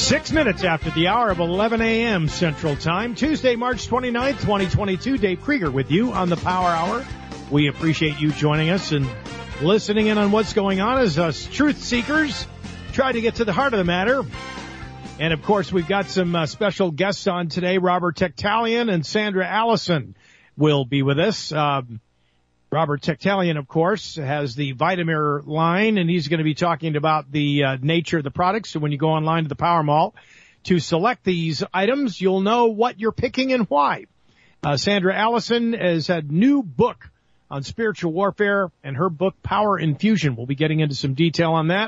6 minutes after the hour of 11 a.m. Central Time, Tuesday, March 29th, 2022. Dave Krieger with you on the Power Hour. We appreciate you joining us and listening in on what's going on as us truth seekers try to get to the heart of the matter. And, of course, we've got some special guests on today. Robert Techtalian and Sandra Allison will be with us. Robert Techtalian, of course, has the Vitamir line, and he's going to be talking about the nature of the products. So when you go online to the Power Mall to select these items, you'll know what you're picking and why. Sandra Allison has had a new book on spiritual warfare, and her book, Power Infusion. We'll be getting into some detail on that.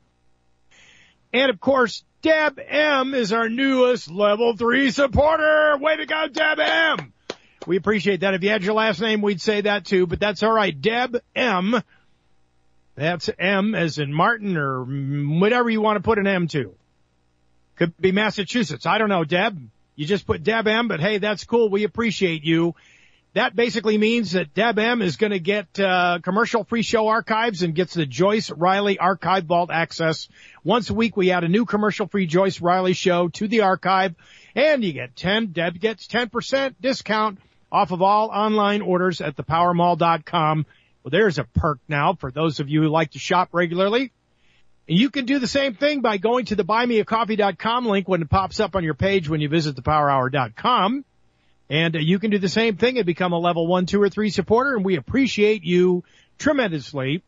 And, of course, Deb M. is our newest Level 3 supporter. Way to go, Deb M. We appreciate that. If you had your last name, we'd say that too, but that's all right. Deb M. That's M as in Martin or whatever you want to put an M to. Could be Massachusetts. I don't know, Deb. You just put Deb M, but hey, that's cool. We appreciate you. That basically means that Deb M is going to get commercial-free show archives and gets the Joyce Riley Archive Vault access. Once a week, we add a new commercial-free Joyce Riley show to the archive, and you get Deb gets 10% discount off of all online orders at thepowermall.com. Well, there's a perk now for those of you who like to shop regularly. And you can do the same thing by going to the buymeacoffee.com link when it pops up on your page when you visit thepowerhour.com. And you can do the same thing and become a level 1, 2, or 3 supporter, and we appreciate you tremendously.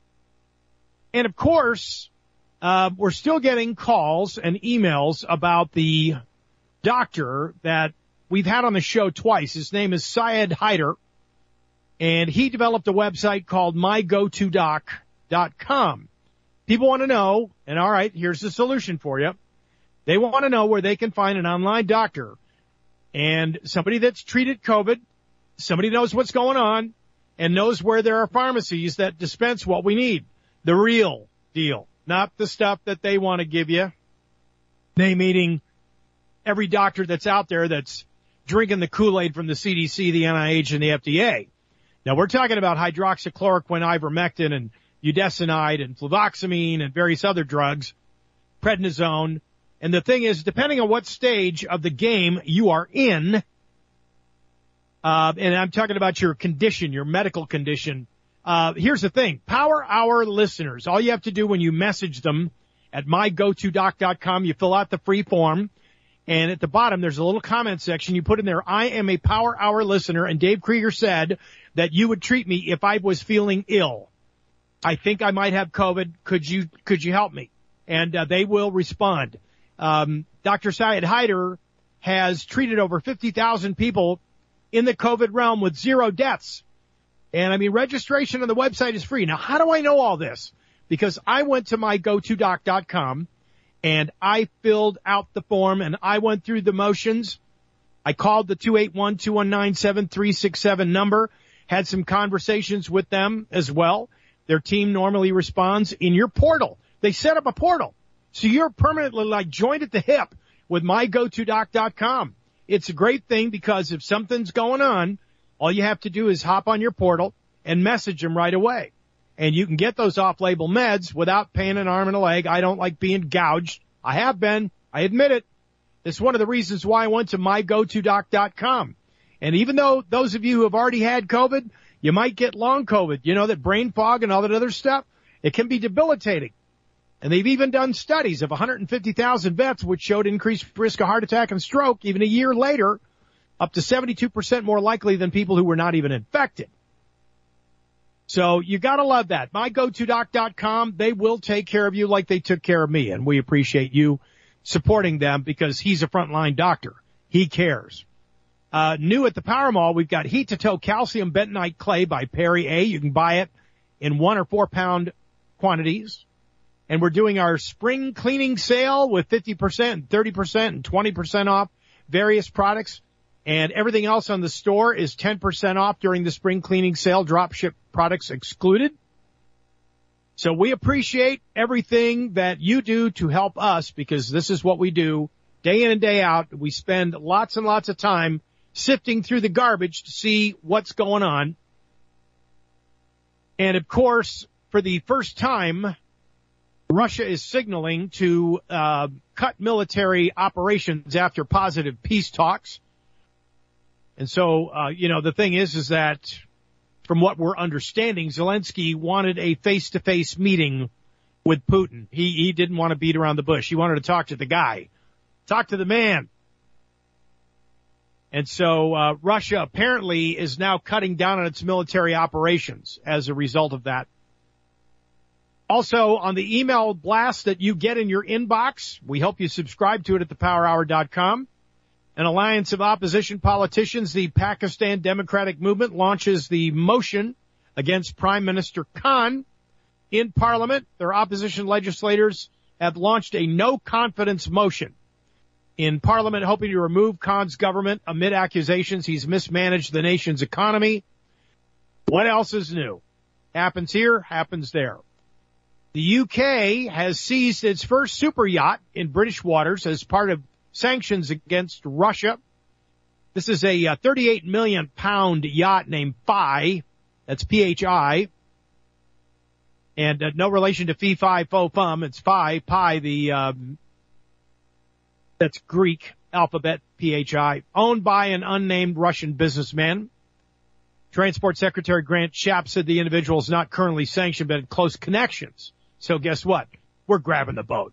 And, of course, we're still getting calls and emails about the doctor that we've had on the show twice. His name is Syed Haider, and he developed a website called mygotodoc.com. People want to know, and all right, here's the solution for you. They want to know where they can find an online doctor and somebody that's treated COVID, somebody knows what's going on, and knows where there are pharmacies that dispense what we need. The real deal, not the stuff that they want to give you. They meaning every doctor that's out there that's drinking the Kool-Aid from the CDC, the NIH, and the FDA. Now, we're talking about hydroxychloroquine, ivermectin, and budesonide, and fluvoxamine, and various other drugs, prednisone. And the thing is, depending on what stage of the game you are in, and I'm talking about your condition, your medical condition, here's the thing. Power Hour listeners, all you have to do when you message them at mygotodoc.com, you fill out the free form, and at the bottom there's a little comment section. You put in there, I am a Power Hour listener, and Dave Krieger said that you would treat me if I was feeling ill. I think I might have COVID. Could you help me? And they will respond. Dr. Syed Haider has treated over 50,000 people in the COVID realm with 0 deaths. And I mean, registration on the website is free. Now, how do I know all this? Because I went to mygotodoc.com and I filled out the form and I went through the motions. I called the 281-219-7367 number, had some conversations with them as well. Their team normally responds in your portal. They set up a portal. So you're permanently like joined at the hip with mygotodoc.com. It's a great thing because if something's going on, all you have to do is hop on your portal and message them right away. And you can get those off-label meds without paying an arm and a leg. I don't like being gouged. I have been. I admit it. It's one of the reasons why I went to mygotodoc.com. And even though those of you who have already had COVID, you might get long COVID, you know, that brain fog and all that other stuff, it can be debilitating. And they've even done studies of 150,000 vets which showed increased risk of heart attack and stroke even a year later, up to 72% more likely than people who were not even infected. So you got to love that. MyGoToDoc.com, they will take care of you like they took care of me, and we appreciate you supporting them because he's a frontline doctor. He cares. New at the Power Mall, we've got Heat to Toe Calcium Bentonite Clay by Perry A. You can buy it in 1 or 4 pound quantities. And we're doing our spring cleaning sale with 50%, 30%, and 20% off various products. And everything else on the store is 10% off during the spring cleaning sale, drop ship products excluded. So we appreciate everything that you do to help us because this is what we do day in and day out. We spend lots and lots of time sifting through the garbage to see what's going on. And of course, for the first time Russia is signaling to cut military operations after positive peace talks. And so, the thing is that from what we're understanding, Zelensky wanted a face-to-face meeting with Putin. He didn't want to beat around the bush. He wanted to talk to the guy, talk to the man. And so Russia apparently is now cutting down on its military operations as a result of that. Also, on the email blast that you get in your inbox, we hope you subscribe to it at thepowerhour.com. An alliance of opposition politicians, the Pakistan Democratic Movement, launches the motion against Prime Minister Khan in Parliament. Their opposition legislators have launched a no-confidence motion in Parliament, hoping to remove Khan's government amid accusations he's mismanaged the nation's economy. What else is new? Happens here, happens there. The UK has seized its first super yacht in British waters as part of sanctions against Russia. This is a 38 million pound yacht named Phi. That's Phi. And no relation to fee, fi, fo, fum. It's Phi, that's Greek alphabet, Phi. Owned by an unnamed Russian businessman. Transport Secretary Grant Shapps said the individual is not currently sanctioned, but had close connections. So guess what? We're grabbing the boat.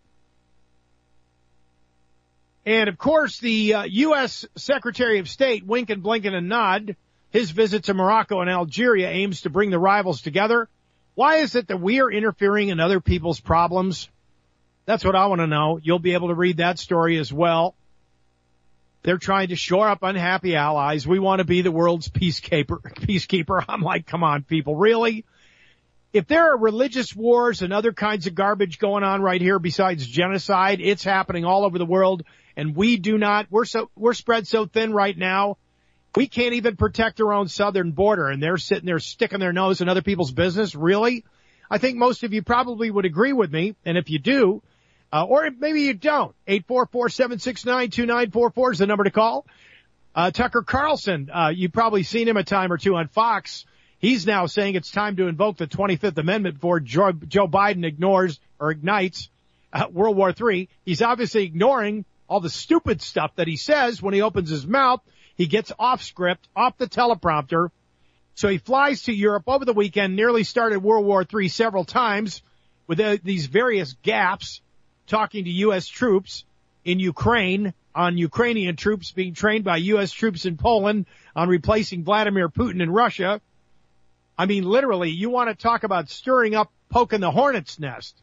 And, of course, the U.S. Secretary of State, wink and blink and a nod, his visit to Morocco and Algeria aims to bring the rivals together. Why is it that we are interfering in other people's problems? That's what I want to know. You'll be able to read that story as well. They're trying to shore up unhappy allies. We want to be the world's peacekeeper. I'm like, come on, people, really? If there are religious wars and other kinds of garbage going on right here besides genocide, it's happening all over the world. And we're spread so thin right now, we can't even protect our own southern border, and they're sitting there sticking their nose in other people's business. Really? I think most of you probably would agree with me, and if you do, or maybe you don't, 844-769-2944 is the number to call. Tucker Carlson, you've probably seen him a time or two on Fox. He's now saying it's time to invoke the 25th Amendment before Joe Biden ignites World War III. He's obviously ignoring all the stupid stuff that he says when he opens his mouth. He gets off script, off the teleprompter. So he flies to Europe over the weekend, nearly started World War III several times with these various gaps, talking to U.S. troops in Ukraine, on Ukrainian troops being trained by U.S. troops in Poland, on replacing Vladimir Putin in Russia. I mean, literally, you want to talk about stirring up, poking the hornet's nest.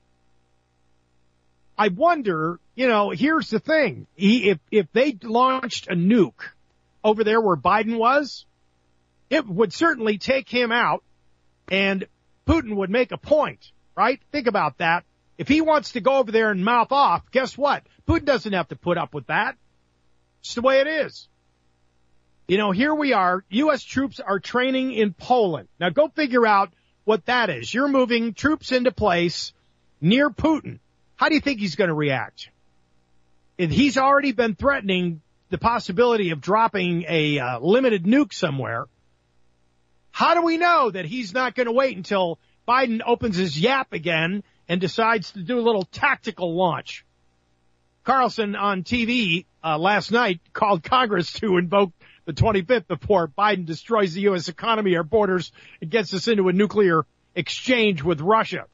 I wonder, here's the thing. If they launched a nuke over there where Biden was, it would certainly take him out, and Putin would make a point, right? Think about that. If he wants to go over there and mouth off, guess what? Putin doesn't have to put up with that. It's the way it is. Here we are. U.S. troops are training in Poland. Now go figure out what that is. You're moving troops into place near Putin. How do you think he's going to react? And he's already been threatening the possibility of dropping a limited nuke somewhere. How do we know that he's not going to wait until Biden opens his yap again and decides to do a little tactical launch? Carlson on TV last night called Congress to invoke the 25th before Biden destroys the U.S. economy, our borders, and gets us into a nuclear exchange with Russia.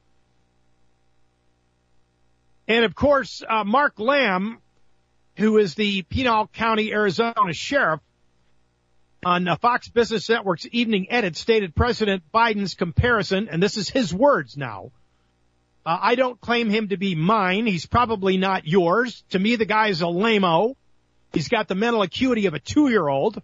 And, of course, Mark Lamb, who is the Pinal County, Arizona sheriff, on Fox Business Network's Evening Edit stated President Biden's comparison, and this is his words now, I don't claim him to be mine. He's probably not yours. To me, the guy is a lame-o. He's got the mental acuity of a 2-year-old.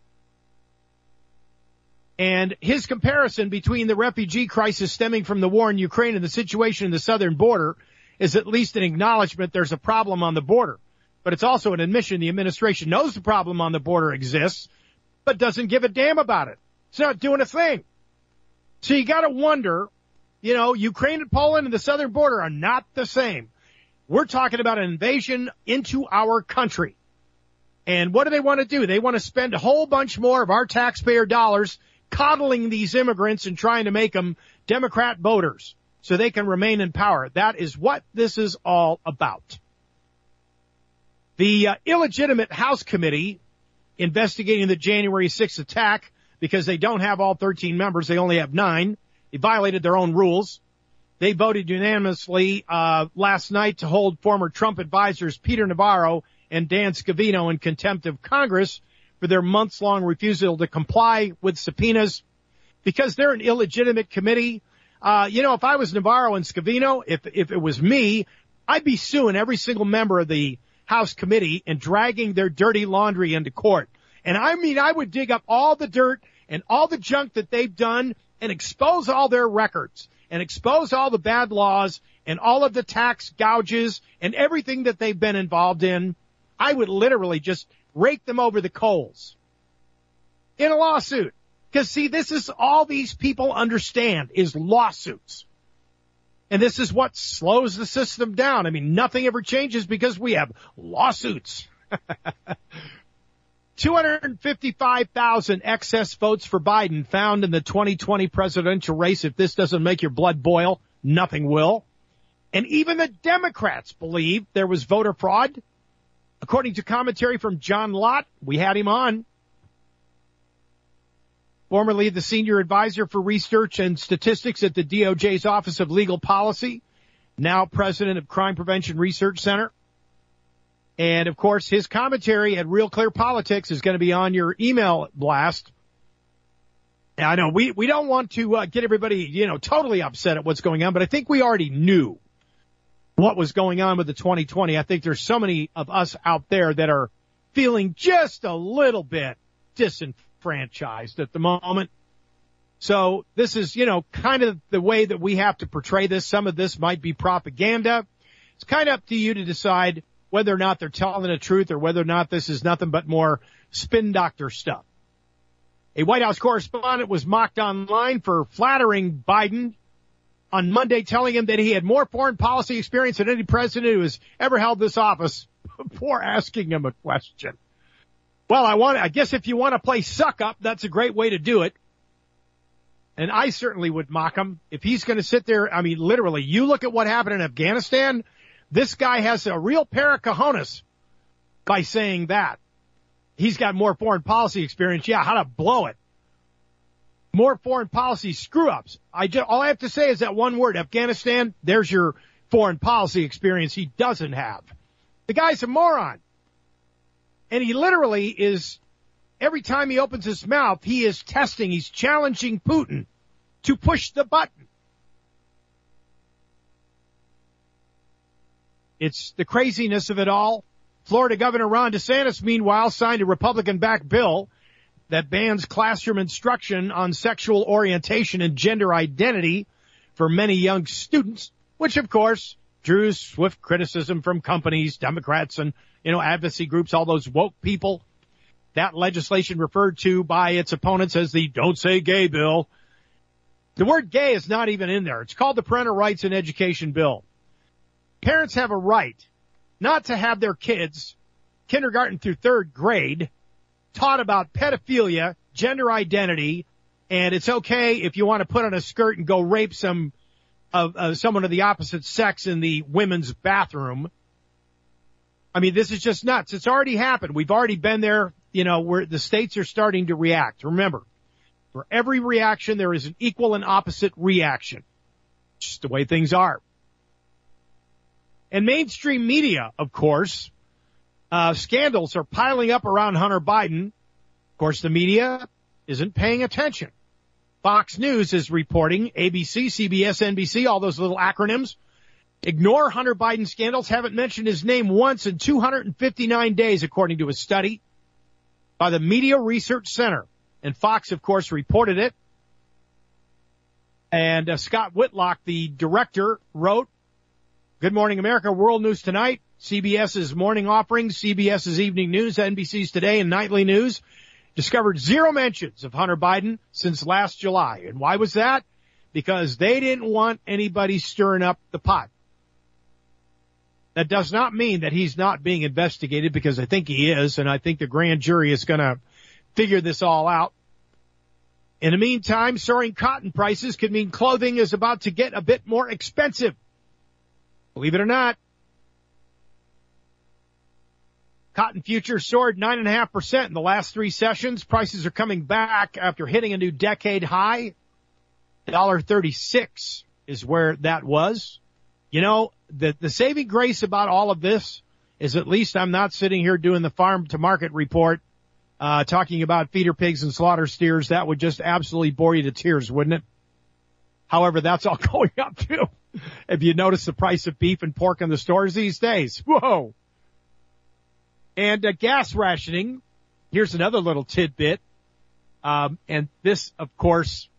And his comparison between the refugee crisis stemming from the war in Ukraine and the situation in the southern border is at least an acknowledgement there's a problem on the border. But it's also an admission the administration knows the problem on the border exists, but doesn't give a damn about it. It's not doing a thing. So you got to wonder, Ukraine and Poland and the southern border are not the same. We're talking about an invasion into our country. And what do they want to do? They want to spend a whole bunch more of our taxpayer dollars coddling these immigrants and trying to make them Democrat voters. so they can remain in power. That is what this is all about. The illegitimate House committee investigating the January 6th attack, because they don't have all 13 members, they only have 9. They violated their own rules. They voted unanimously last night to hold former Trump advisors Peter Navarro and Dan Scavino in contempt of Congress for their months-long refusal to comply with subpoenas. Because they're an illegitimate committee, if I was Navarro and Scavino, if it was me, I'd be suing every single member of the House committee and dragging their dirty laundry into court. And I would dig up all the dirt and all the junk that they've done and expose all their records and expose all the bad laws and all of the tax gouges and everything that they've been involved in. I would literally just rake them over the coals in a lawsuit. Because, see, this is all these people understand is lawsuits. And this is what slows the system down. I mean, nothing ever changes because we have lawsuits. 255,000 excess votes for Biden found in the 2020 presidential race. If this doesn't make your blood boil, nothing will. And even the Democrats believe there was voter fraud. According to commentary from John Lott, we had him on, formerly the senior advisor for research and statistics at the DOJ's Office of Legal Policy, now president of Crime Prevention Research Center. And, of course, his commentary at Real Clear Politics is going to be on your email blast. Now, I know we don't want to get everybody, totally upset at what's going on, but I think we already knew what was going on with the 2020. I think there's so many of us out there that are feeling just a little bit disenfranchised at the moment. So this is, kind of the way that we have to portray this. Some of this might be propaganda. It's kind of up to you to decide whether or not they're telling the truth or whether or not this is nothing but more spin doctor stuff. A White House correspondent was mocked online for flattering Biden on Monday, telling him that he had more foreign policy experience than any president who has ever held this office before asking him a question. Well, I guess if you want to play suck up, that's a great way to do it. And I certainly would mock him if he's going to sit there. I mean, literally, you look at what happened in Afghanistan. This guy has a real pair of cojones by saying that. He's got more foreign policy experience. Yeah, how to blow it. More foreign policy screw-ups. All I have to say is that one word, Afghanistan. There's your foreign policy experience he doesn't have. The guy's a moron. And he literally is, every time he opens his mouth, he is testing, he's challenging Putin to push the button. It's the craziness of it all. Florida Governor Ron DeSantis, meanwhile, signed a Republican-backed bill that bans classroom instruction on sexual orientation and gender identity for many young students, which, of course, drew swift criticism from companies, Democrats, and, advocacy groups, all those woke people. That legislation referred to by its opponents as the Don't Say Gay bill. The word gay is not even in there. It's called the Parental Rights in Education bill. Parents have a right not to have their kids, kindergarten through third grade, taught about pedophilia, gender identity, and it's okay if you want to put on a skirt and go rape someone of the opposite sex in the women's bathroom. I mean, this is just nuts. It's already happened. We've already been there, where the states are starting to react. Remember, for every reaction, there is an equal and opposite reaction. It's just the way things are. And mainstream media, of course, scandals are piling up around Hunter Biden. Of course, the media isn't paying attention. Fox News is reporting, ABC, CBS, NBC, all those little acronyms, ignore Hunter Biden scandals, haven't mentioned his name once in 259 days, according to a study by the Media Research Center. And Fox, of course, reported it. And Scott Whitlock, the director, wrote, Good Morning America, World News Tonight, CBS's Morning Offering, CBS's Evening News, NBC's Today, and Nightly News discovered zero mentions of Hunter Biden since last July. And why was that? Because they didn't want anybody stirring up the pot. That does not mean that he's not being investigated, because I think he is, and I think the grand jury is going to figure this all out. In the meantime, soaring cotton prices could mean clothing is about to get a bit more expensive. Believe it or not. Cotton futures soared 9.5% in the last 3 sessions. Prices are coming back after hitting a new decade high. $1.36 is where that was. You know, the saving grace about all of this is at least I'm not sitting here doing the farm to market report, talking about feeder pigs and slaughter steers. That would just absolutely bore you to tears, wouldn't it? However, that's all going up too. If you notice the price of beef and pork in the stores these days. Whoa. And gas rationing. Here's another little tidbit. And this, of course,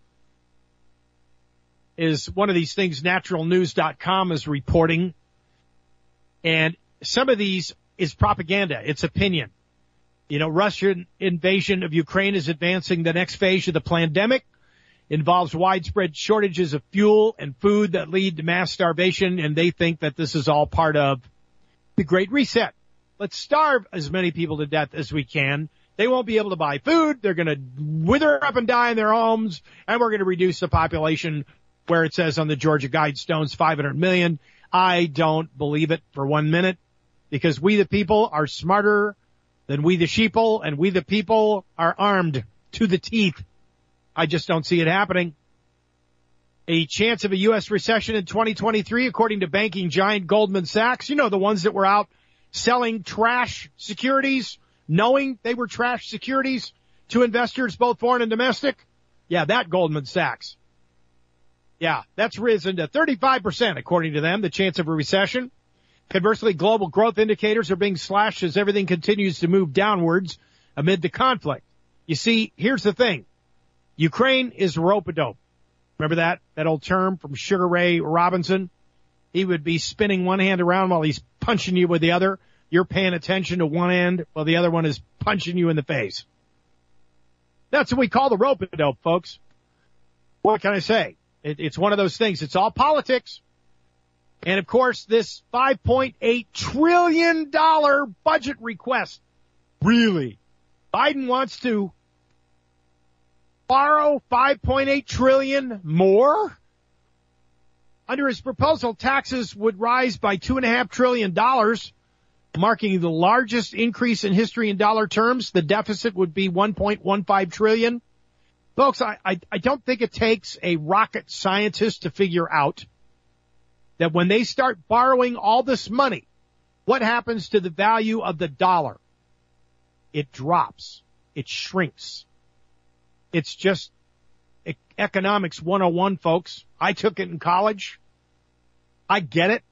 is one of these things naturalnews.com is reporting. And some of these is propaganda. It's opinion. You know, Russian invasion of Ukraine is advancing the next phase of the pandemic. Involves widespread shortages of fuel and food that lead to mass starvation, and they think that this is all part of the Great Reset. Let's starve as many people to death as we can. They won't be able to buy food. They're going to wither up and die in their homes, and we're going to reduce the population where it says on the Georgia Guidestones 500 million. I don't believe it for 1 minute, because we the people are smarter than we the sheeple, and we the people are armed to the teeth. I just don't see it happening. A chance of a U.S. recession in 2023, according to banking giant Goldman Sachs. You know, the ones that were out selling trash securities, knowing they were trash securities to investors, both foreign and domestic. Yeah, that Goldman Sachs. Yeah, that's risen to 35%, according to them, the chance of a recession. Conversely, global growth indicators are being slashed as everything continues to move downwards amid the conflict. You see, here's the thing. Ukraine is rope-a-dope. Remember that old term from Sugar Ray Robinson? He would be spinning one hand around while he's punching you with the other. You're paying attention to one end while the other one is punching you in the face. That's what we call the rope-a-dope, folks. What can I say? It's one of those things. It's all politics. And, of course, this $5.8 trillion budget request. Really? Biden wants to borrow $5.8 trillion more? Under his proposal, taxes would rise by $2.5 trillion, marking the largest increase in history in dollar terms. The deficit would be $1.15 trillion. Folks, I don't think it takes a rocket scientist to figure out that when they start borrowing all this money, what happens to the value of the dollar? It drops. It shrinks. It's just economics 101, folks. I took it in college. I get it.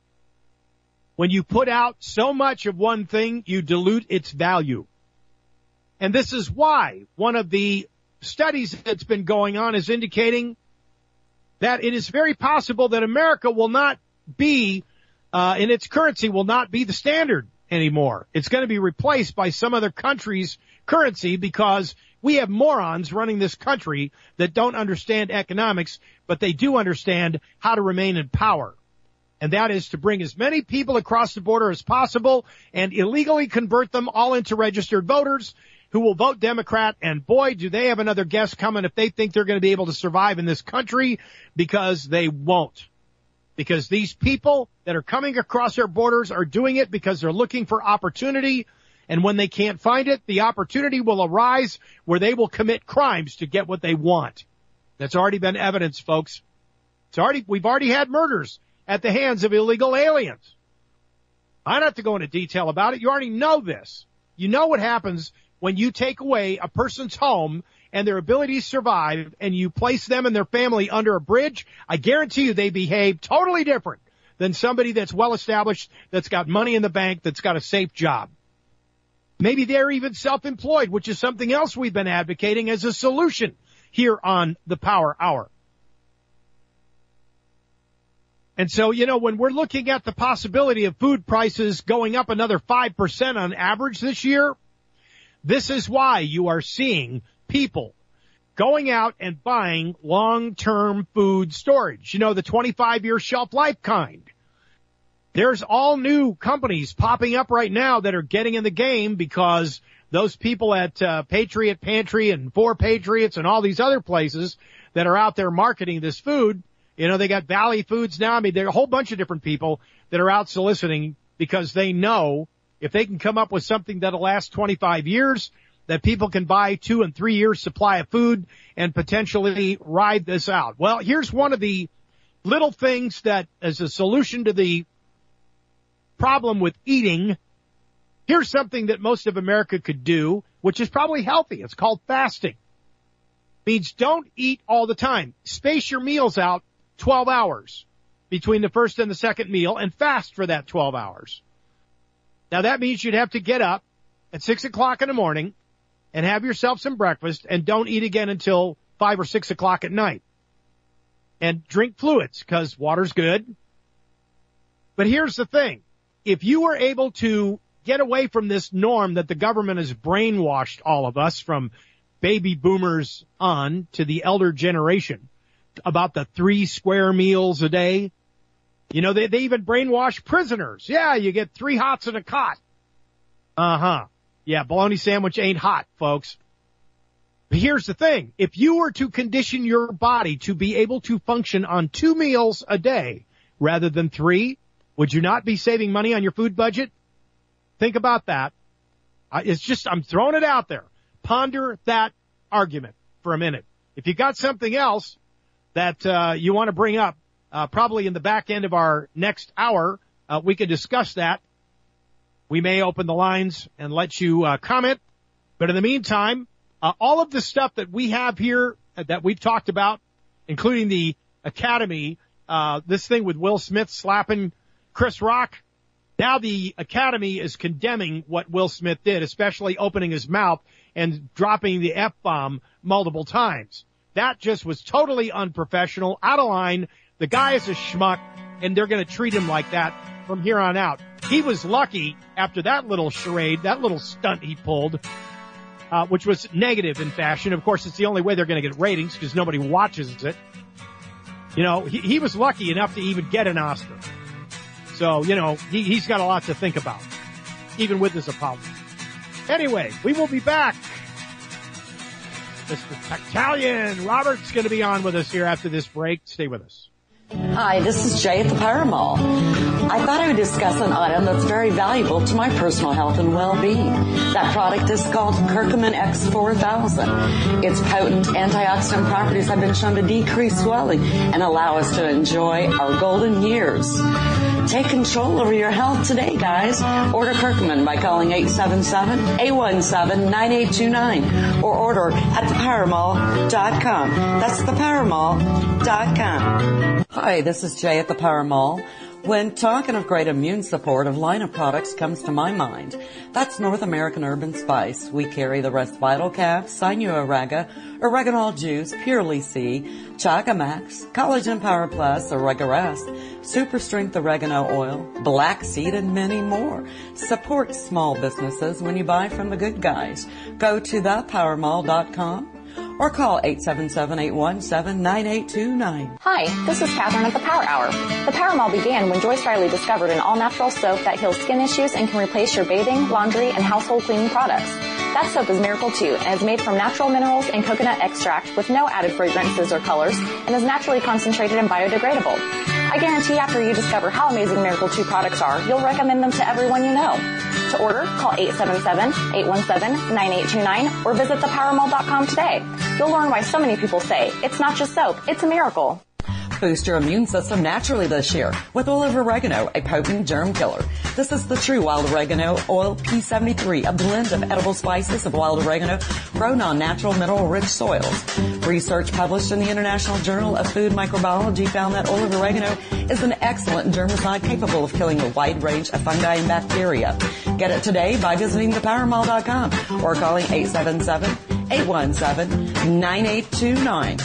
When you put out so much of one thing, you dilute its value. And this is why one of the studies that's been going on is indicating that it is very possible that America will not be, in its currency will not be the standard anymore. It's going to be replaced by some other country's currency because we have morons running this country that don't understand economics, but they do understand how to remain in power. And that is to bring as many people across the border as possible and illegally convert them all into registered voters who will vote Democrat. And boy, do they have another guest coming if they think they're going to be able to survive in this country, because they won't. Because these people that are coming across our borders are doing it because they're looking for opportunity. And when they can't find it, the opportunity will arise where they will commit crimes to get what they want. That's already been evidenced, folks. We've already had murders at the hands of illegal aliens. I don't have to go into detail about it. You already know this. You know what happens when you take away a person's home and their ability to survive and you place them and their family under a bridge. I guarantee you they behave totally different than somebody that's well established, that's got money in the bank, that's got a safe job. Maybe they're even self-employed, which is something else we've been advocating as a solution here on the Power Hour. And so, you know, when we're looking at the possibility of food prices going up another 5% on average this year, this is why you are seeing people going out and buying long-term food storage. You know, the 25-year shelf life kind. There's all new companies popping up right now that are getting in the game because those people at Patriot Pantry and For Patriots and all these other places that are out there marketing this food, they got Valley Foods now. I mean, there are a whole bunch of different people that are out soliciting because they know if they can come up with something that'll last 25 years, that people can buy 2 and 3 years supply of food and potentially ride this out. Well, here's one of the little things that as a solution to the problem with eating. Here's something that most of America could do, which is probably healthy. It's called fasting. Means don't eat all the time. Space your meals out 12 hours between the first and the second meal and fast for that 12 hours. Now that means you'd have to get up at 6 o'clock in the morning and have yourself some breakfast and don't eat again until 5 or 6 o'clock at night. And drink fluids because water's good. But here's the thing. If you were able to get away from this norm that the government has brainwashed all of us from baby boomers on to the elder generation about the 3 square meals a day. They even brainwash prisoners. Yeah, you get 3 hots and a cot. Yeah, bologna sandwich ain't hot, folks. But here's the thing. If you were to condition your body to be able to function on 2 meals a day rather than 3, would you not be saving money on your food budget? Think about that. I'm throwing it out there. Ponder that argument for a minute. If you got something else that you want to bring up, probably in the back end of our next hour, we can discuss that. We may open the lines and let you comment. But in the meantime, all of the stuff that we have here that we've talked about, including the Academy, this thing with Will Smith slapping Chris Rock, now the Academy is condemning what Will Smith did, especially opening his mouth and dropping the F-bomb multiple times. That just was totally unprofessional, out of line. The guy is a schmuck, and they're going to treat him like that from here on out. He was lucky after that little charade, that little stunt he pulled, which was negative in fashion. Of course, it's the only way they're going to get ratings because nobody watches it. He was lucky enough to even get an Oscar. So, he's got a lot to think about, even with his apology. Anyway, we will be back. Mr. Italian Robert's going to be on with us here after this break. Stay with us. Hi, this is Jay at the Power Mall. I thought I would discuss an item that's very valuable to my personal health and well-being. That product is called Curcumin X4000. Its potent antioxidant properties have been shown to decrease swelling and allow us to enjoy our golden years. Take control over your health today, guys. Order Curcumin by calling 877-817-9829 or order at thepowermall.com. That's thepowermall.com. Hi, this is Jay at the Power Mall. When talking of great immune support, a line of products comes to my mind. That's North American Herb & Spice. We carry the Rest Vital Cap, Sinua Raga, Oreganol Juice, Purely C, Chaga Max, Collagen Power Plus, Oregarest, Super Strength Oregano Oil, Black Seed, and many more. Support small businesses when you buy from the good guys. Go to thepowermall.com. or call 877-817-9829. Hi, this is Catherine at the Power Hour. The Power Mall began when Joyce Riley discovered an all-natural soap that heals skin issues and can replace your bathing, laundry, and household cleaning products. That soap is Miracle 2 and is made from natural minerals and coconut extract with no added fragrances or colors and is naturally concentrated and biodegradable. I guarantee after you discover how amazing Miracle 2 products are, you'll recommend them to everyone you know. To order, call 877-817-9829 or visit thepowermall.com today. You'll learn why so many people say, it's not just soap, it's a miracle. Boost your immune system naturally this year with oil of oregano, a potent germ killer. This is the true wild oregano oil P73, a blend of edible spices of wild oregano grown on natural mineral-rich soils. Research published in the International Journal of Food Microbiology found that oil of oregano is an excellent germicide capable of killing a wide range of fungi and bacteria. Get it today by visiting thepowermall.com or calling 877-817-9829.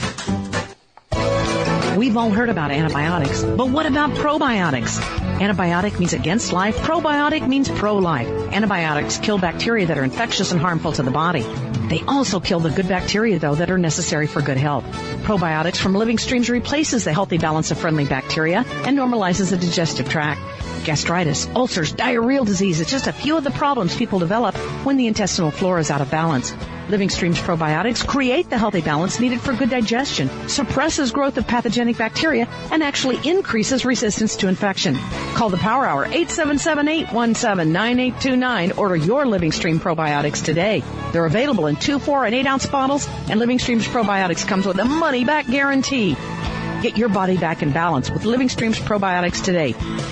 We've all heard about antibiotics, but what about probiotics? Antibiotic means against life. Probiotic means pro-life. Antibiotics kill bacteria that are infectious and harmful to the body. They also kill the good bacteria, though, that are necessary for good health. Probiotics from living streams replaces the healthy balance of friendly bacteria and normalizes the digestive tract. Gastritis, ulcers, diarrheal disease, it's just a few of the problems people develop when the intestinal flora is out of balance. Living Stream's probiotics create the healthy balance needed for good digestion, suppresses growth of pathogenic bacteria, and actually increases resistance to infection. Call the Power Hour, 877-817-9829. Order your Living Stream probiotics today. They're available in 2, 4, and 8-ounce bottles, and Living Stream's probiotics comes with a money-back guarantee. Get your body back in balance with Living Stream's probiotics today.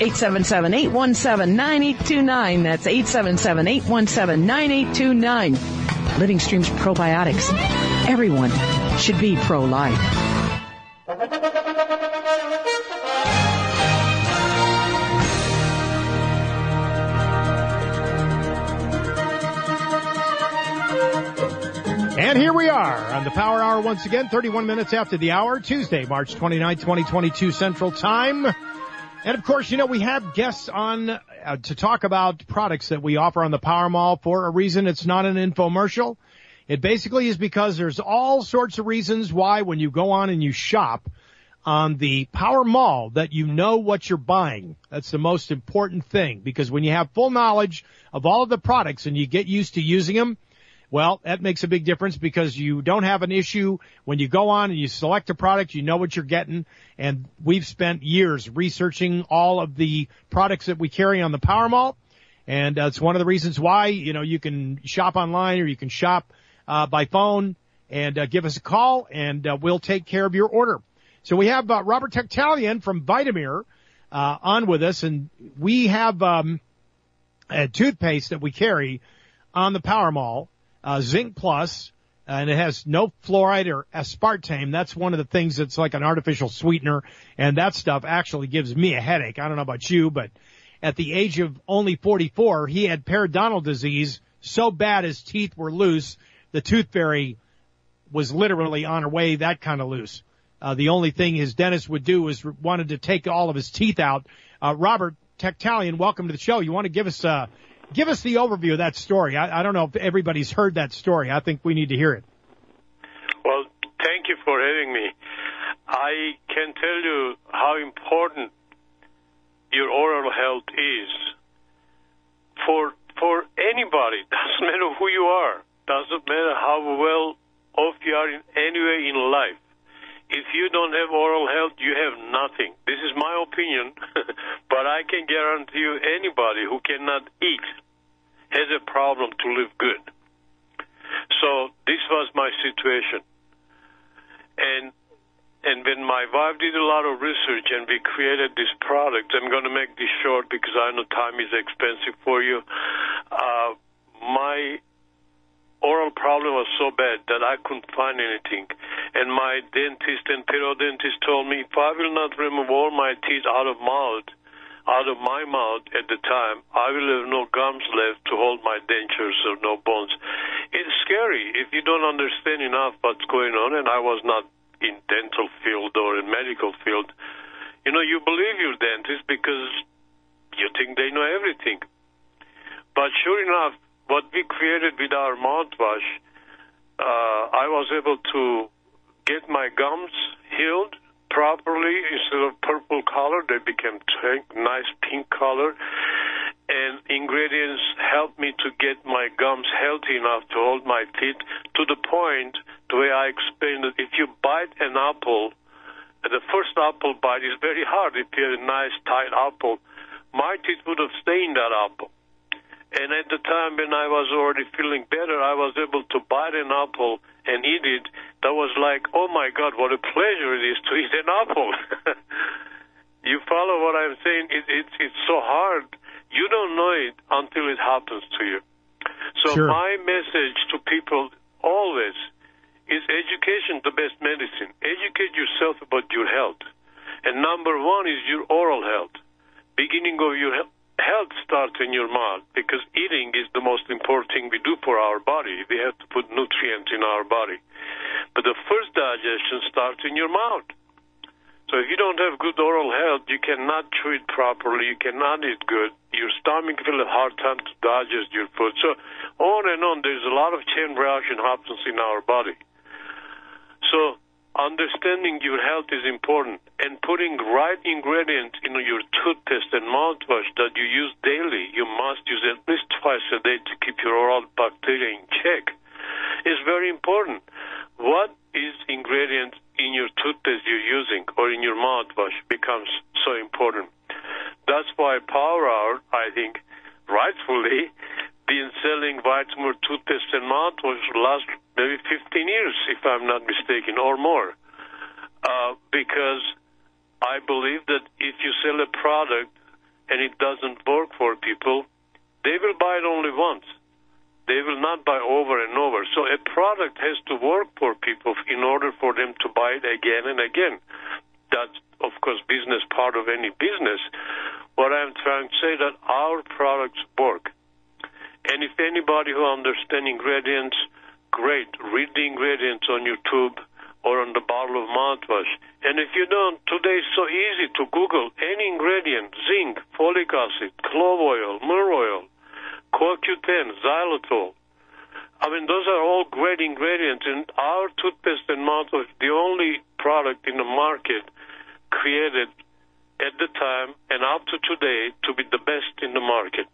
877-817-9829. That's 877-817-9829. Living Stream's probiotics. Everyone should be pro-life. And here we are on the Power Hour once again, 31 minutes after the hour, Tuesday, March 29, 2022 Central Time. And of course, you know, we have guests on to talk about products that we offer on the Power Mall for a reason. It's not an infomercial. It basically is because there's all sorts of reasons why when you go on and you shop on the Power Mall that you know what you're buying. That's the most important thing, because when you have full knowledge of all of the products and you get used to using them, well, that makes a big difference, because you don't have an issue when you go on and you select a product, you know what you're getting. And we've spent years researching all of the products that we carry on the Power Mall. And it's one of the reasons why, you know, you can shop online or you can shop by phone, and give us a call, and we'll take care of your order. So we have Robert Techtalian from Vitamir on with us, and we have a toothpaste that we carry on the Power Mall. Zinc Plus, and it has no fluoride or aspartame. That's one of the things that's like an artificial sweetener, and that stuff actually gives me a headache. I don't know about you, but at the age of only 44, he had periodontal disease so bad his teeth were loose. The tooth fairy was literally on her way that kind of loose. The only thing his dentist would do is wanted to take all of his teeth out. Robert Techtalian, welcome to the show. You want to give us the overview of that story. I don't know if everybody's heard that story. I think we need to hear it. Well, thank you for having me. I can tell you how important your oral health is for anybody. Doesn't matter who you are. Doesn't matter how well off you are in any way in life. If you don't have oral health, you have nothing. This is my opinion, but I can guarantee you anybody who cannot eat has a problem to live good. So this was my situation. And when my wife did a lot of research and we created this product, I'm going to make this short because I know time is expensive for you. My oral problem was so bad that I couldn't find anything. And my dentist and periodontist told me if I will not remove all my teeth out of my mouth at the time, I will have no gums left to hold my dentures or no bones. It's scary if you don't understand enough what's going on, and I was not in dental field or in medical field. You know, you believe your dentist because you think they know everything. But sure enough, what we created with our mouthwash, I was able to get my gums healed properly. Instead of purple color, they became nice pink color. And ingredients helped me to get my gums healthy enough to hold my teeth to the point, the way I explained it, if you bite an apple, the first apple bite is very hard. If you have a nice tight apple, my teeth would have stayed in that apple. And at the time when I was already feeling better, I was able to bite an apple and eat it. That was like, oh my God, what a pleasure it is to eat an apple. You follow what I'm saying? It's so hard. You don't know it until it happens to you. So Sure. My message to people always is education, the best medicine. Educate yourself about your health. And number one is your oral health. Beginning of your health starts in your mouth, because eating is the most important thing we do for our body. We have to put nutrients in our body. But the first digestion starts in your mouth. So if you don't have good oral health, you cannot chew it properly, you cannot eat good, your stomach will have a hard time to digest your food. So on and on, there's a lot of chain reaction happens in our body. So understanding your health is important, and putting right ingredients in your toothpaste and mouthwash that you use daily, you must use at least twice a day to keep your oral bacteria in check, is very important. What is ingredient in your toothpaste you're using or in your mouthwash becomes so important. That's why Power Hour, I think, rightfully, been selling Vitamur toothpaste and mouthwash last maybe 15 years, if I'm not mistaken, or more. Because I believe that if you sell a product and it doesn't work for people, they will buy it only once. They will not buy over and over. So a product has to work for people in order for them to buy it again and again. That's, of course, business part of any business. What I'm trying to say that our products work. And if anybody who understands ingredients, great. Read the ingredients on your tube or on the bottle of mouthwash. And if you don't, today it's so easy to Google any ingredient: zinc, folic acid, clove oil, myrrh oil, CoQ10, xylitol. I mean, those are all great ingredients. And our toothpaste and mouthwash, the only product in the market created at the time and up to today to be the best in the market.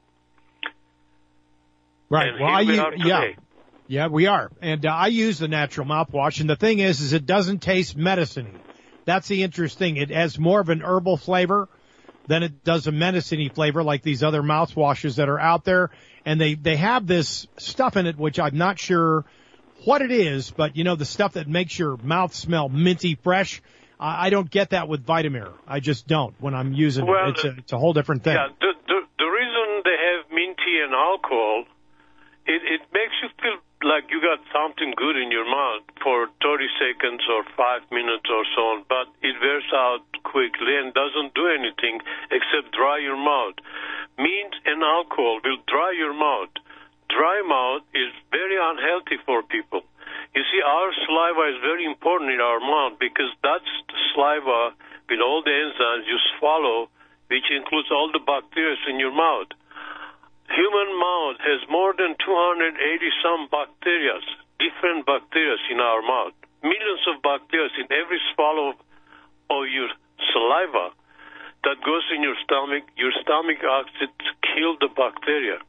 Right. And well, here we are today. Yeah, we are. And I use the natural mouthwash, and the thing is it doesn't taste medicine-y. That's the interesting. It has more of an herbal flavor than it does a medicine-y flavor like these other mouthwashes that are out there. And they have this stuff in it, which I'm not sure what it is, but, you know, the stuff that makes your mouth smell minty fresh. I don't get that with Vitamir. I just don't when I'm using it. It's a whole different thing. Yeah, the reason they have minty and alcohol, it makes you feel like you got something good in your mouth for 30 seconds or 5 minutes or so on, but it wears out quickly and doesn't do anything except dry your mouth. Mint and alcohol will dry your mouth. Dry mouth is very unhealthy for people. You see, our saliva is very important in our mouth because that's the saliva with all the enzymes you swallow, which includes all the bacteria in your mouth. Human mouth has more than 280-some bacteria, different bacteria in our mouth. Millions of bacteria in every swallow of your saliva that goes in your stomach acid kill the bacteria.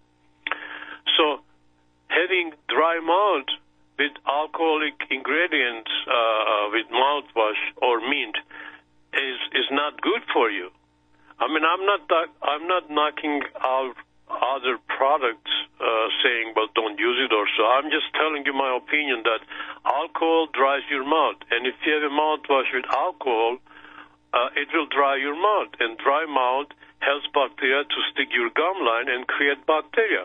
So having dry mouth with alcoholic ingredients, with mouthwash or mint, is not good for you. I mean, I'm not knocking out other products saying, well, don't use it or so. I'm just telling you my opinion that alcohol dries your mouth. And if you have a mouthwash with alcohol, it will dry your mouth. And dry mouth helps bacteria to stick your gum line and create bacteria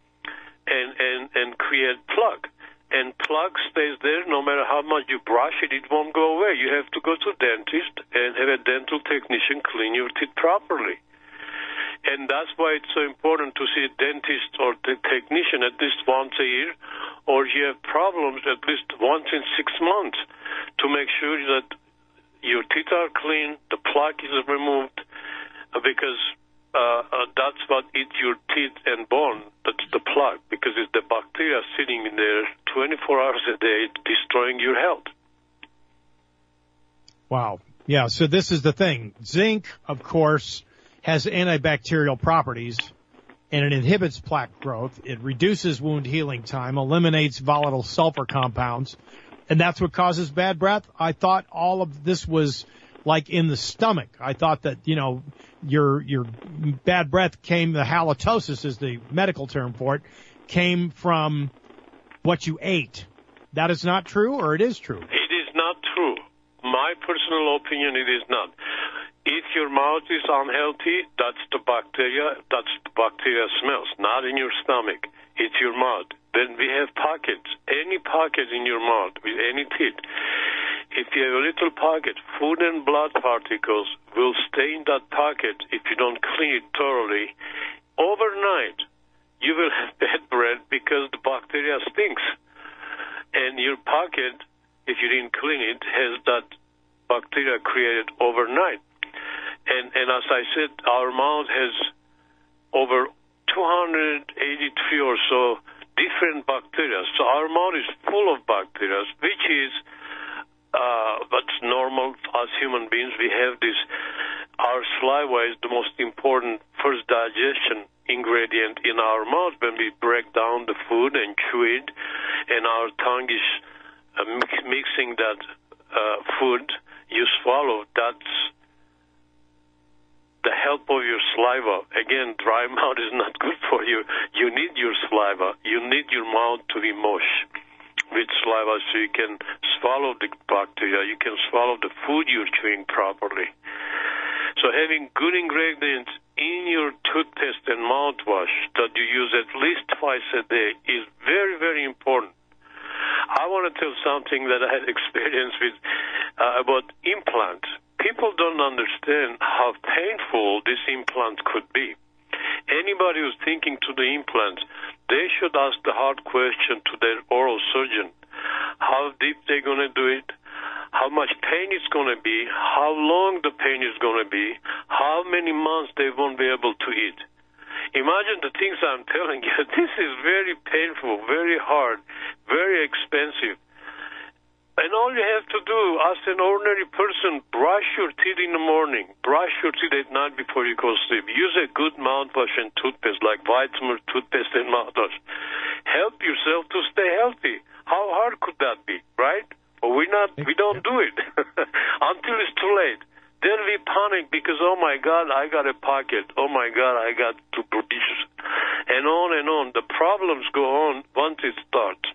and create plaque. And plaque stays there no matter how much you brush it, it won't go away. You have to go to a dentist and have a dental technician clean your teeth properly. And that's why it's so important to see a dentist or the technician at least once a year, or you have problems at least once in 6 months to make sure that your teeth are clean, the plaque is removed, because that's what eats your teeth and bone. That's the plaque, because it's the bacteria sitting in there 24 hours a day destroying your health. Wow. Yeah, so this is the thing. Zinc, of course, has antibacterial properties, and it inhibits plaque growth. It reduces wound healing time, eliminates volatile sulfur compounds, and that's what causes bad breath. I thought all of this was like in the stomach. I thought that, you know, your bad breath came, the halitosis is the medical term for it, came from what you ate. That is not true, or it is true? It is not true. My personal opinion, it is not. If your mouth is unhealthy, that's the bacteria smells, not in your stomach. It's your mouth. Then we have pockets. Any pocket in your mouth with any teeth. If you have a little pocket, food and blood particles will stay in that pocket if you don't clean it thoroughly. Overnight, you will have bad breath because the bacteria stinks. And your pocket, if you didn't clean it, has that bacteria created overnight. And as I said, our mouth has over 283 or so different bacteria. So our mouth is full of bacteria, which is, but normal as human beings. We have this. Our saliva is the most important first digestion ingredient in our mouth when we break down the food and chew it, and our tongue is mixing that food you swallow. That's the help of your saliva. Again, dry mouth is not good for you. You need your saliva. You need your mouth to be moist with saliva so you can swallow the bacteria. You can swallow the food you're chewing properly. So having good ingredients in your toothpaste and mouthwash that you use at least twice a day is very, very important. I want to tell something that I had experience with about implants. People don't understand how painful this implant could be. Anybody who's thinking to the implants, they should ask the hard question to their oral surgeon. How deep they're going to do it, how much pain it's going to be, how long the pain is going to be, how many months they won't be able to eat. Imagine the things I'm telling you. This is very painful, very hard, very expensive. And all you have to do, as an ordinary person, brush your teeth in the morning, brush your teeth at night before you go to sleep. Use a good mouthwash and toothpaste, like Vitamin toothpaste and mouthwash. Help yourself to stay healthy. How hard could that be, right? Well, we don't do it until it's too late. Then we panic because, oh my God, I got a pocket. Oh my God, I got to produce. And on and on. The problems go on once it starts.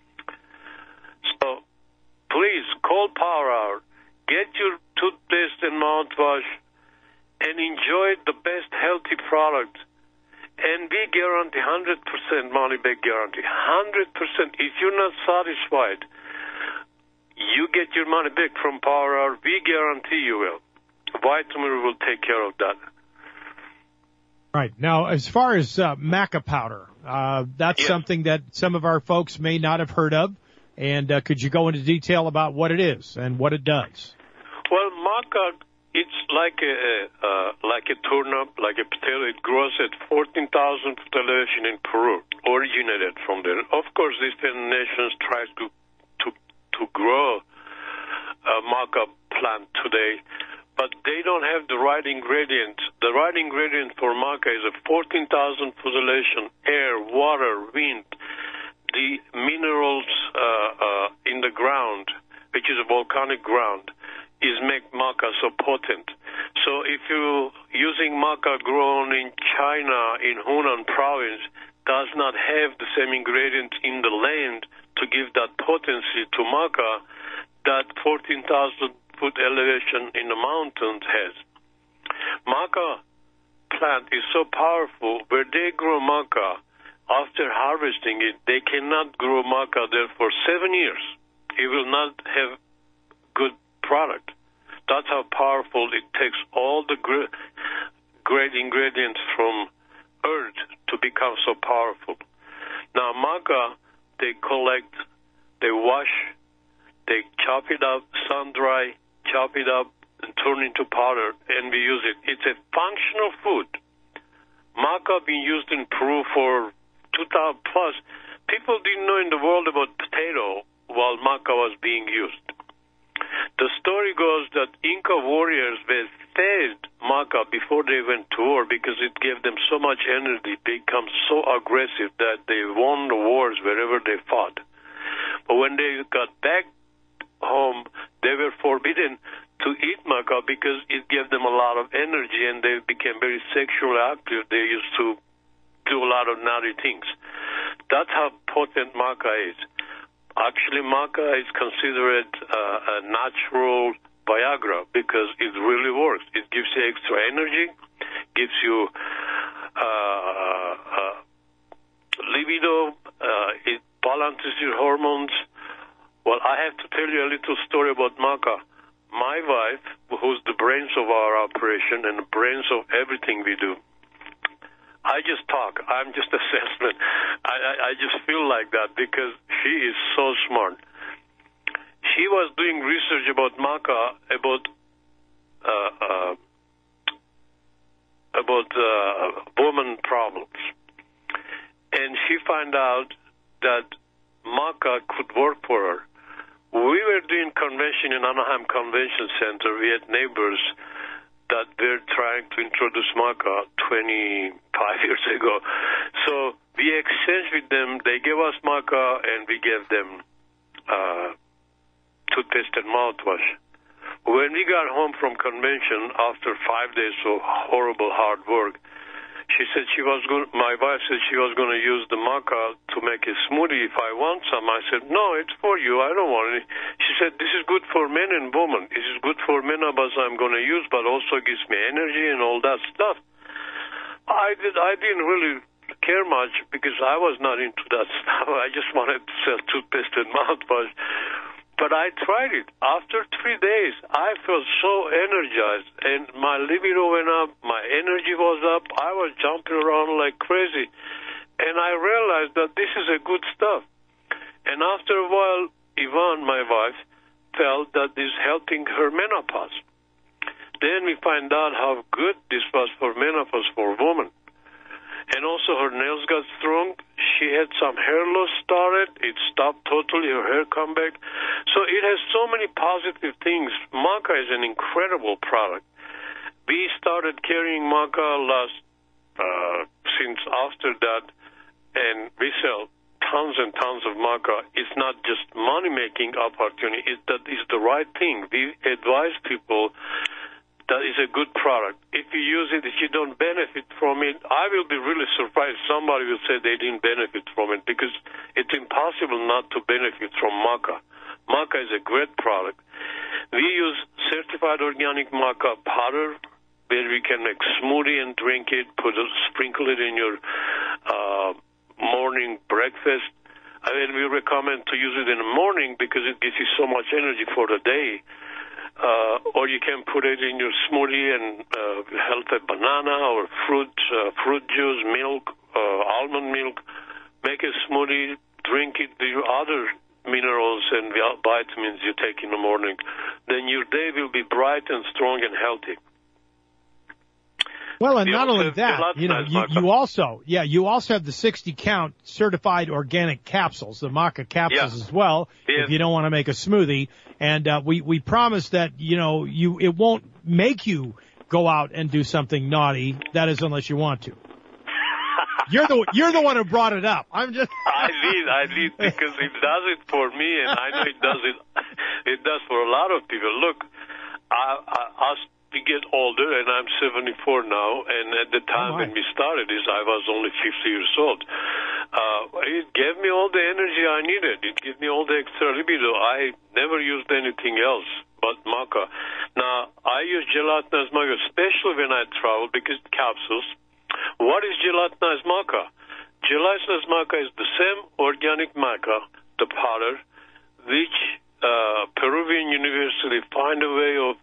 So, please, call Power Hour. Get your toothpaste and mouthwash and enjoy the best healthy product. And we guarantee 100% money back guarantee. 100%. If you're not satisfied, you get your money back from Power Hour. We guarantee you will. Vitamin will take care of that. Right. Now, as far as maca powder, that's something that some of our folks may not have heard of. And could you go into detail about what it is and what it does? Well, maca, it's like a turnip, like a potato. It grows at 14,000 foot elevation in Peru, originated from there. Of course, Eastern nations try to grow a maca plant today, but they don't have the right ingredients. The right ingredient for maca is a 14,000 foot elevation, air, water, wind, the minerals in the ground, which is a volcanic ground, is make maca so potent. So if you're using maca grown in China, in Hunan province, does not have the same ingredients in the land to give that potency to maca that 14,000 foot elevation in the mountains has. Maca plant is so powerful, where they grow maca, after harvesting it, they cannot grow maca there for 7 years. It will not have good product. That's how powerful it takes all the great ingredients from earth to become so powerful. Now, maca, they collect, they wash, they chop it up, sun dry, chop it up, and turn into powder, and we use it. It's a functional food. Maca been used in Peru for 2,000 plus. People didn't know in the world about potato while maca was being used. The story goes that Inca warriors were fed maca before they went to war because it gave them so much energy. They become so aggressive that they won the wars wherever they fought. But when they got back home, they were forbidden to eat maca because it gave them a lot of energy and they became very sexually active. They used to do a lot of naughty things. That's how potent maca is. Actually, maca is considered a natural Viagra because it really works. It gives you extra energy, gives you libido, it balances your hormones. Well, I have to tell you a little story about maca. My wife, who's the brains of our operation and the brains of everything we do, I just talk. I'm just a salesman. I just feel like that because she is so smart. She was doing research about maca, about woman problems. And she found out that maca could work for her. we were doing convention in Anaheim Convention Center. We had neighbors that were trying to introduce maca 25 years ago. So we exchanged with them. They gave us maca, and we gave them toothpaste and mouthwash. When we got home from convention after 5 days of horrible hard work, my wife said she was going to use the maca to make a smoothie if I want some. I said, no, it's for you. I don't want any. She said, this is good for men and women. This is good for menopause I'm going to use, but also gives me energy and all that stuff. I didn't really care much because I was not into that stuff. I just wanted to sell toothpaste and mouthwash. But I tried it. After 3 days, I felt so energized, and my libido went up, my energy was up, I was jumping around like crazy. And I realized that this is a good stuff. And after a while, Yvonne, my wife, felt that this is helping her menopause. Then we find out how good this was for menopause for women. And also her nails got strong. She had some hair loss started. It stopped totally. Her hair come back. So it has so many positive things. Maca is an incredible product. We started carrying maca since after that, and we sell tons and tons of maca. It's not just money-making opportunity. That is the right thing. We advise people that is a good product. If you use it, if you don't benefit from it, I will be really surprised. Somebody will say they didn't benefit from it because it's impossible not to benefit from maca. Maca is a great product. We use certified organic maca powder where we can make smoothie and drink it, sprinkle it in your morning breakfast. I mean, we recommend to use it in the morning because it gives you so much energy for the day. Or you can put it in your smoothie and help a banana or fruit juice, milk, almond milk. Make a smoothie, drink it with your other minerals and vitamins you take in the morning. Then your day will be bright and strong and healthy. Well, and not only that, you also have the 60-count certified organic capsules, the maca capsules as well, if you don't want to make a smoothie. And we promise that, it won't make you go out and do something naughty. That is, unless you want to. You're the one who brought it up. I'm just. I did because it does it for me, and I know it does for a lot of people. Look, we get older, and I'm 74 now, and at the time when we started this, I was only 50 years old. It gave me all the energy I needed. It gave me all the extra libido. I never used anything else but maca. Now, I use gelatinized maca, especially when I travel, because capsules. What is gelatinized maca? Gelatinized maca is the same organic maca, the powder, which Peruvian University find a way of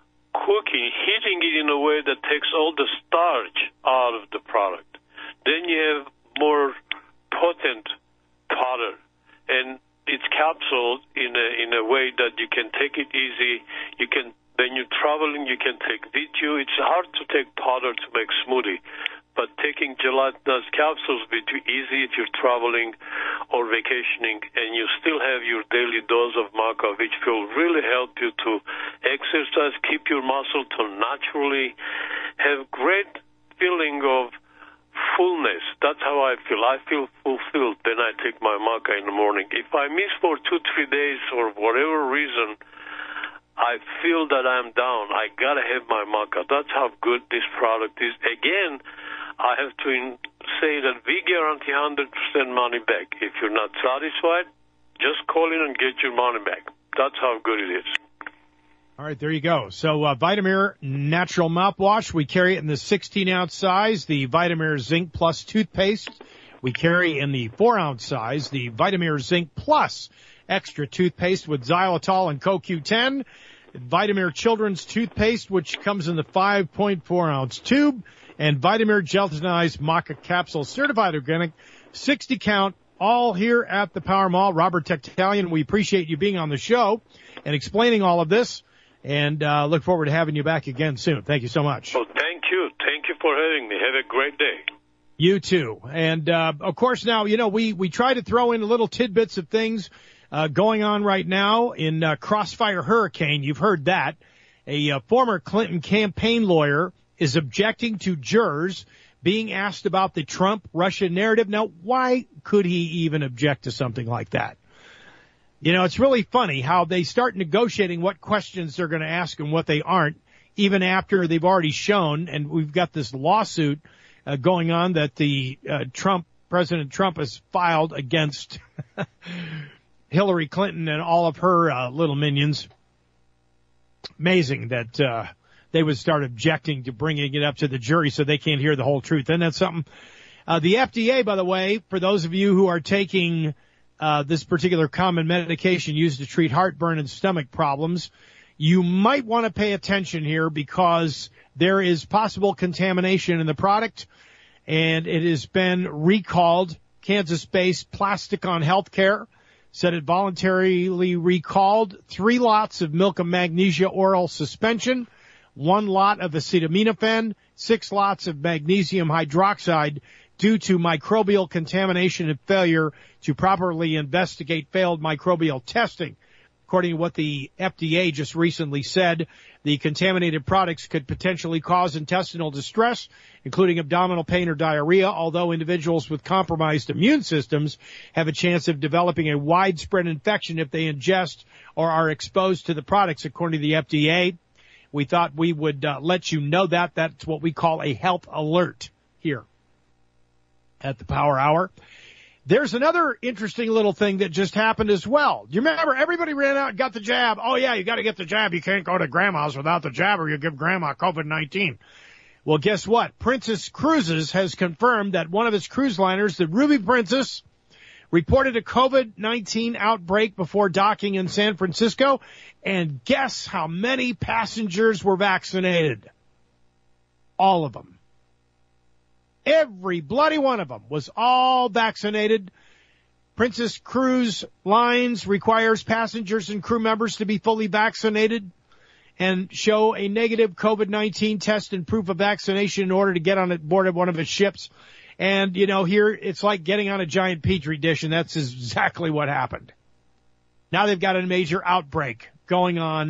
heating it in a way that takes all the starch out of the product. Then you have more potent powder, and it's capsuled in a way that you can take it easy. When you're traveling, you can take with you. It's hard to take powder to make smoothie, but taking gelatinous capsules will be easy if you're traveling or vacationing, and you still have your daily dose of maca, which will really help you to exercise, keep your muscle to naturally have great feeling of fullness. That's how I feel. I feel fulfilled when I take my maca in the morning. If I miss for 2-3 days or whatever reason, I feel that I'm down. I gotta have my maca. That's how good this product is. Again, I have to say that we guarantee 100% money back. If you're not satisfied, just call in and get your money back. That's how good it is. All right, there you go. So Vitamir Natural Mouthwash, we carry it in the 16-ounce size. The Vitamir Zinc Plus toothpaste, we carry in the 4-ounce size. The Vitamir Zinc Plus extra toothpaste with xylitol and CoQ10. Vitamir Children's toothpaste, which comes in the 5.4-ounce tube. And Vitamir Gelatinized Maca Capsule, certified organic, 60 count, all here at the Power Mall. Robert Techtalian, we appreciate you being on the show and explaining all of this, and look forward to having you back again soon. Thank you so much. Well, thank you. Thank you for having me. Have a great day. You too. And, of course, now, we try to throw in little tidbits of things going on right now in Crossfire Hurricane. You've heard that. A former Clinton campaign lawyer is objecting to jurors being asked about the Trump-Russia narrative. Now, why could he even object to something like that? You know, it's really funny how they start negotiating what questions they're going to ask and what they aren't, even after they've already shown, and we've got this lawsuit going on that the President Trump has filed against Hillary Clinton and all of her little minions. Amazing that they would start objecting to bringing it up to the jury so they can't hear the whole truth. Isn't that something? The FDA, by the way, for those of you who are taking this particular common medication used to treat heartburn and stomach problems, you might want to pay attention here because there is possible contamination in the product, and it has been recalled. Kansas-based Plasticon Healthcare said it voluntarily recalled 3 lots of Milk of Magnesia oral suspension, 1 lot of acetaminophen, 6 lots of magnesium hydroxide due to microbial contamination and failure to properly investigate failed microbial testing. According to what the FDA just recently said, the contaminated products could potentially cause intestinal distress, including abdominal pain or diarrhea, although individuals with compromised immune systems have a chance of developing a widespread infection if they ingest or are exposed to the products, according to the FDA. We thought we would let you know that. That's what we call a health alert here at the Power Hour. There's another interesting little thing that just happened as well. Do you remember everybody ran out and got the jab? Oh, yeah, you got to get the jab. You can't go to grandma's without the jab or you give grandma COVID-19. Well, guess what? Princess Cruises has confirmed that one of its cruise liners, the Ruby Princess, reported a COVID-19 outbreak before docking in San Francisco. And guess how many passengers were vaccinated? All of them. Every bloody one of them was all vaccinated. Princess Cruise Lines requires passengers and crew members to be fully vaccinated and show a negative COVID-19 test and proof of vaccination in order to get on board of one of its ships. And, you know, here it's like getting on a giant Petri dish, and that's exactly what happened. Now they've got a major outbreak going on.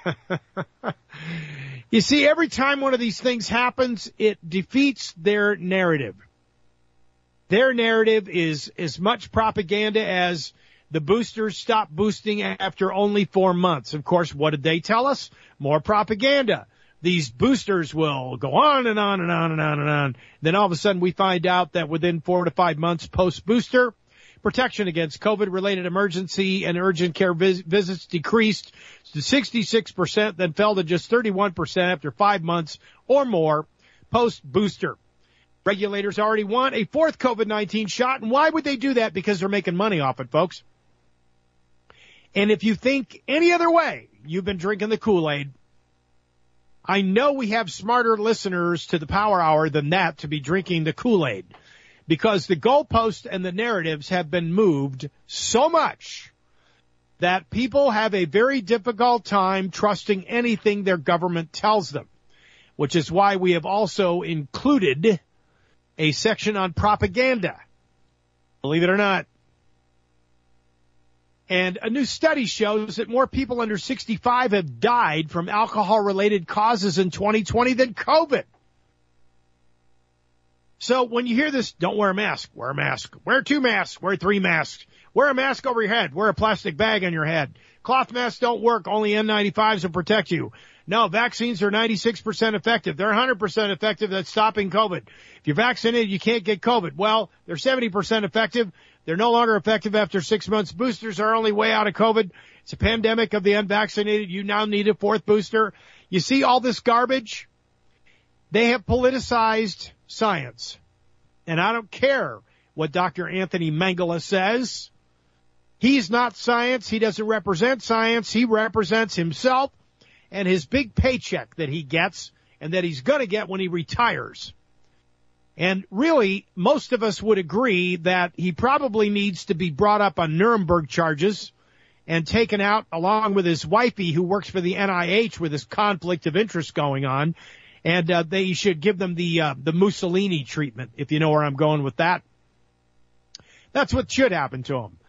You see, every time one of these things happens, it defeats their narrative. Their narrative is as much propaganda as the boosters stopped boosting after only 4 months. Of course, what did they tell us? More propaganda. These boosters will go on and on and on and on and on. Then all of a sudden we find out that within 4 to 5 months post-booster, protection against COVID-related emergency and urgent care visits decreased to 66%, then fell to just 31% after 5 months or more post-booster. Regulators already want a 4th COVID-19 shot, and why would they do that? Because they're making money off it, folks. And if you think any other way, you've been drinking the Kool-Aid. I know we have smarter listeners to the Power Hour than that to be drinking the Kool-Aid, because the goalposts and the narratives have been moved so much that people have a very difficult time trusting anything their government tells them, which is why we have also included a section on propaganda, believe it or not. And a new study shows that more people under 65 have died from alcohol-related causes in 2020 than COVID. So when you hear this, don't wear a mask. Wear a mask. Wear 2 masks. Wear 3 masks. Wear a mask over your head. Wear a plastic bag on your head. Cloth masks don't work. Only N95s will protect you. No, vaccines are 96% effective. They're 100% effective at stopping COVID. If you're vaccinated, you can't get COVID. Well, they're 70% effective. They're no longer effective after 6 months. Boosters are only way out of COVID. It's a pandemic of the unvaccinated. You now need a 4th booster. You see all this garbage? They have politicized science. And I don't care what Dr. Anthony Mengele says. He's not science. He doesn't represent science. He represents himself and his big paycheck that he gets and that he's going to get when he retires. And really, most of us would agree that he probably needs to be brought up on Nuremberg charges and taken out along with his wifey who works for the NIH with this conflict of interest going on. And they should give them the Mussolini treatment, if you know where I'm going with that. That's what should happen to him.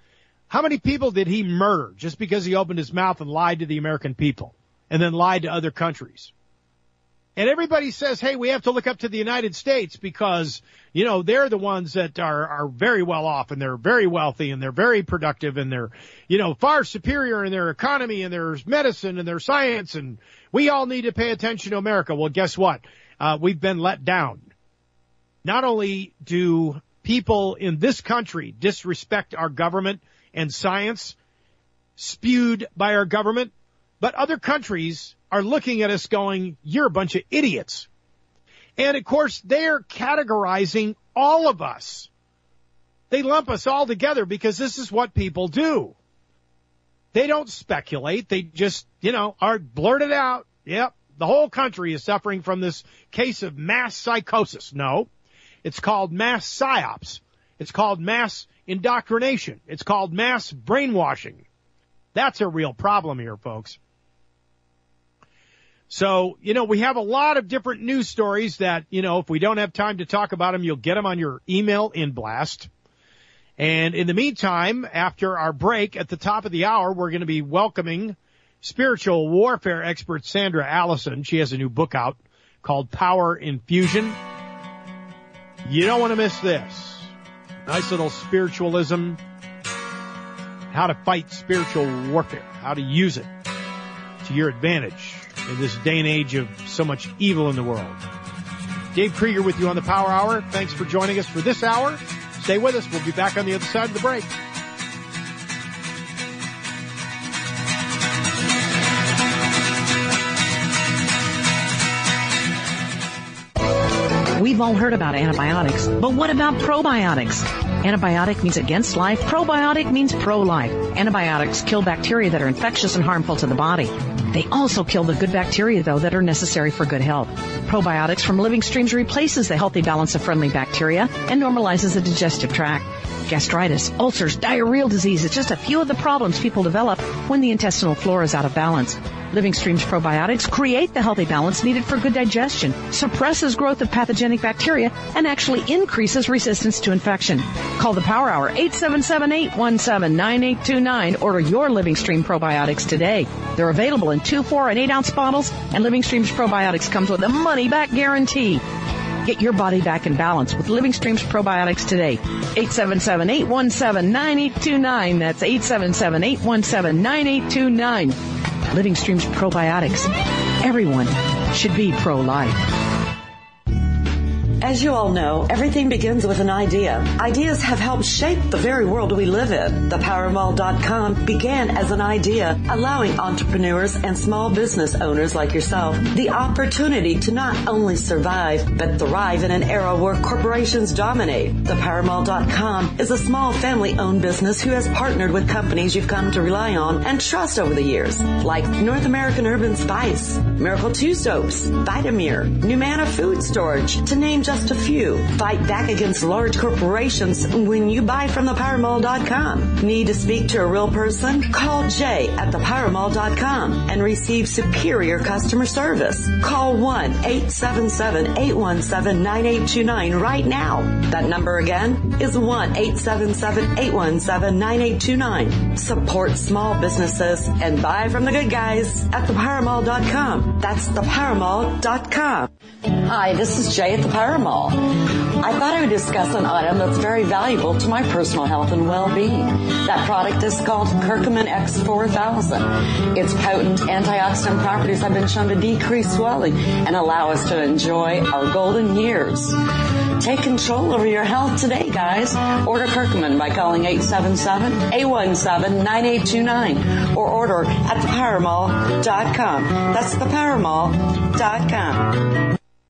How many people did he murder just because he opened his mouth and lied to the American people and then lied to other countries? And everybody says, hey, we have to look up to the United States because, you know, they're the ones that are very well off and they're very wealthy and they're very productive and they're, you know, far superior in their economy and their medicine and their science, and we all need to pay attention to America. Well, guess what? We've been let down. Not only do people in this country disrespect our government and science spewed by our government, but other countries are looking at us going, you're a bunch of idiots. And, of course, they're categorizing all of us. They lump us all together because this is what people do. They don't speculate. They just, you know, are blurted out. Yep, the whole country is suffering from this case of mass psychosis. No, it's called mass psyops. It's called mass indoctrination. It's called mass brainwashing. That's a real problem here, folks. So, you know, we have a lot of different news stories that, you know, if we don't have time to talk about them, you'll get them on your email in blast. And in the meantime, after our break at the top of the hour, we're going to be welcoming spiritual warfare expert Sandra Allison. She has a new book out called Power Infusion. You don't want to miss this. Nice little spiritualism, how to fight spiritual warfare, how to use it to your advantage in this day and age of so much evil in the world. Dave Krieger with you on the Power Hour. Thanks for joining us for this hour. Stay with us. We'll be back on the other side of the break. We've all heard about antibiotics, but what about probiotics? Antibiotic means against life. Probiotic means pro-life. Antibiotics kill bacteria that are infectious and harmful to the body. They also kill the good bacteria, though, that are necessary for good health. Probiotics from Living Streams replaces the healthy balance of friendly bacteria and normalizes the digestive tract. Gastritis, ulcers, diarrheal disease is just a few of the problems people develop when the intestinal flora is out of balance. Living Streams probiotics create the healthy balance needed for good digestion, suppresses growth of pathogenic bacteria, and actually increases resistance to infection. Call the Power Hour, 877-817-9829. Order your Living Stream probiotics today. They're available in 2, 4, and 8-ounce bottles, and Living Streams probiotics comes with a money-back guarantee. Get your body back in balance with Living Streams probiotics today. 877-817-9829. That's 877-817-9829. Living Streams probiotics. Everyone should be pro-life. As you all know, everything begins with an idea. Ideas have helped shape the very world we live in. ThePowerMall.com began as an idea, allowing entrepreneurs and small business owners like yourself the opportunity to not only survive, but thrive in an era where corporations dominate. ThePowerMall.com is a small family-owned business who has partnered with companies you've come to rely on and trust over the years, like North American Urban Spice, Miracle 2 Soaps, Vitamir, Numana Food Storage, to name just a few. Fight back against large corporations when you buy from ThePowerMall.com. Need to speak to a real person? Call Jay at ThePowerMall.com and receive superior customer service. Call 1-877-817-9829 right now. That number again is 1-877-817-9829. Support small businesses and buy from the good guys at ThePowerMall.com. That's ThePowerMall.com. Hi, this is Jay at the Power Mall. I thought I would discuss an item that's very valuable to my personal health and well-being. That product is called Curcumin X4000. Its potent antioxidant properties have been shown to decrease swelling and allow us to enjoy our golden years. Take control over your health today, guys. Order Curcumin by calling 877-817-9829 or order at thepowermall.com. That's thepowermall.com.